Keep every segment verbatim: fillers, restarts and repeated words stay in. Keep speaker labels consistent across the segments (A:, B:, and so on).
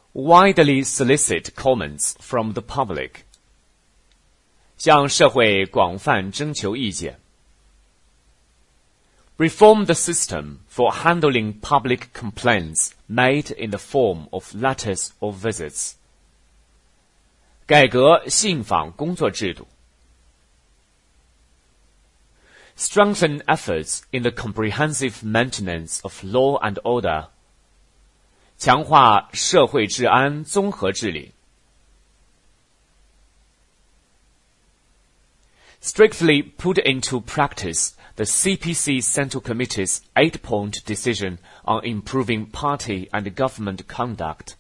A: widely solicit comments from the public. 向社会广泛征求意见。Reform the system for handling public complaints made in the form of letters or visits. 改革信访工作制度。Strengthen efforts in the comprehensive maintenance of law and order. 强化社会治安综合治理。Strictly put into practice the C P C Central Committee's eight-point decision on improving party and government conduct.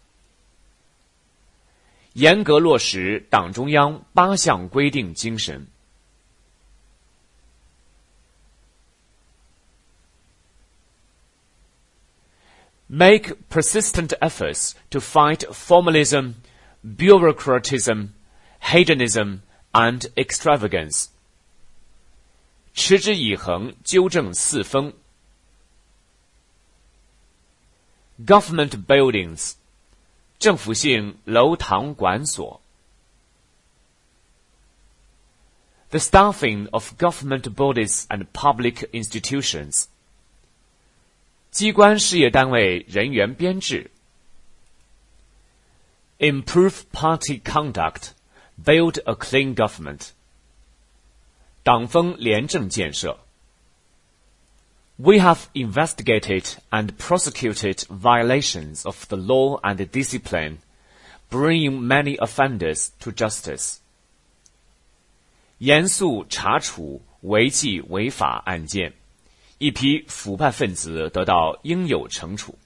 A: 严格落实党中央八项规定精神。Make persistent efforts to fight formalism, bureaucratism, hedonism, and extravagance. 持之以恒纠正四风。Government buildings. 政府性楼堂馆所。The staffing of government bodies and public institutions. 机关事业单位人员编制。Improve party conduct. Build a clean government. 党风廉政建设。We have investigated and prosecuted violations of the law and discipline, bringing many offenders to justice. 严肃查处违纪违法案件，一批腐败分子得到应有惩处。